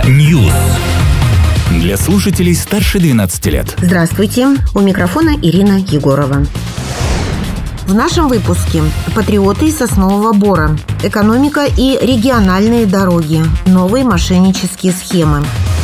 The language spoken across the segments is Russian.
News. Для слушателей старше 12 лет. Здравствуйте, у микрофона Ирина Егорова. В нашем выпуске патриоты из Соснового Бора, экономика и региональные дороги, новые мошеннические схемы.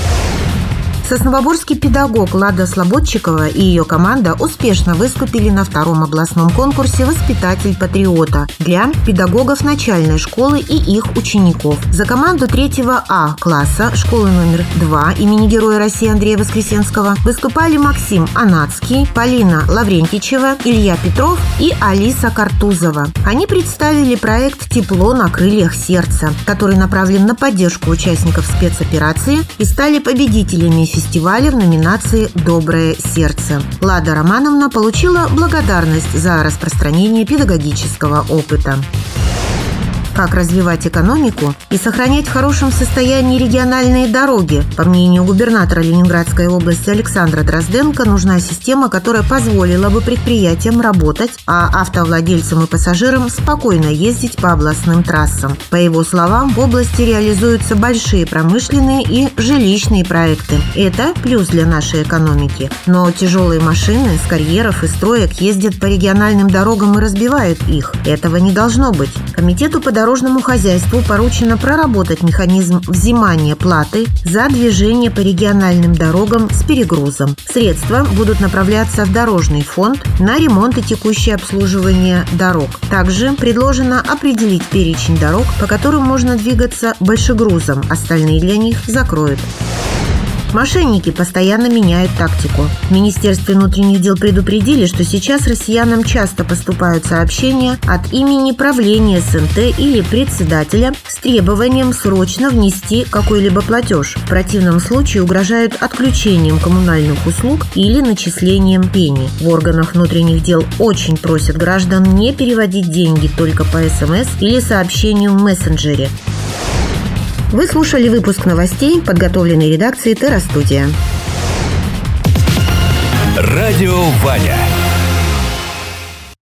Сосновоборский педагог Лада Слободчикова и ее команда успешно выступили на втором областном конкурсе «Воспитатель патриота» для педагогов начальной школы и их учеников. За команду 3 А класса школы номер 2 имени Героя России Андрея Воскресенского выступали Максим Анацкий, Полина Лаврентичева, Илья Петров и Алиса Картузова. Они представили проект «Тепло на крыльях сердца», который направлен на поддержку участников спецоперации, и стали победителями фестиваля в номинации «Доброе сердце». Лада Романовна получила благодарность за распространение педагогического опыта. Как развивать экономику и сохранять в хорошем состоянии региональные дороги? По мнению губернатора Ленинградской области Александра Дрозденко, нужна система, которая позволила бы предприятиям работать, а автовладельцам и пассажирам спокойно ездить по областным трассам. По его словам, в области реализуются большие промышленные и жилищные проекты. Это плюс для нашей экономики. Но тяжелые машины с карьеров и строек ездят по региональным дорогам и разбивают их. Этого не должно быть. Комитету по дорожному хозяйству поручено проработать механизм взимания платы за движение по региональным дорогам с перегрузом. Средства будут направляться в дорожный фонд на ремонт и текущее обслуживание дорог. Также предложено определить перечень дорог, по которым можно двигаться большегрузом, остальные для них закроют. Мошенники постоянно меняют тактику. В Министерстве внутренних дел предупредили, что сейчас россиянам часто поступают сообщения от имени правления СНТ или председателя с требованием срочно внести какой-либо платеж. В противном случае угрожают отключением коммунальных услуг или начислением пени. В органах внутренних дел очень просят граждан не переводить деньги только по СМС или сообщению в мессенджере. Вы слушали выпуск новостей, подготовленный редакцией Терра Студия. Радио Ваня.